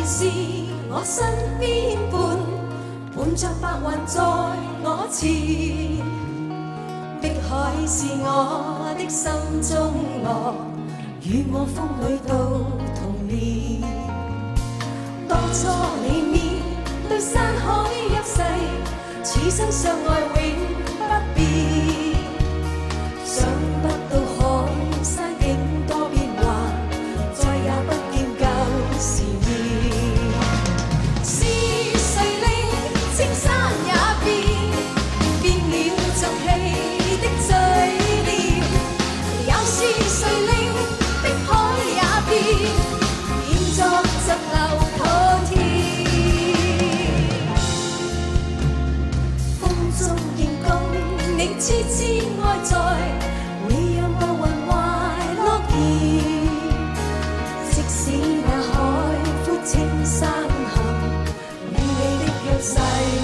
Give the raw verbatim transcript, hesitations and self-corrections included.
是我身边伴，伴着白云在我前。碧海是我的心中乐，与我风里都同眠。当初你面对山海一世，此生相爱永不变。想不到海山竟多变幻，再也不见旧时面。是谁令青山也变，变了俗气的嘴脸？又是谁令碧海也变，变作疾流滔天？风中见共你痴痴爱在，会让我魂怀乐意。即使那海枯青山陷，与你的约誓。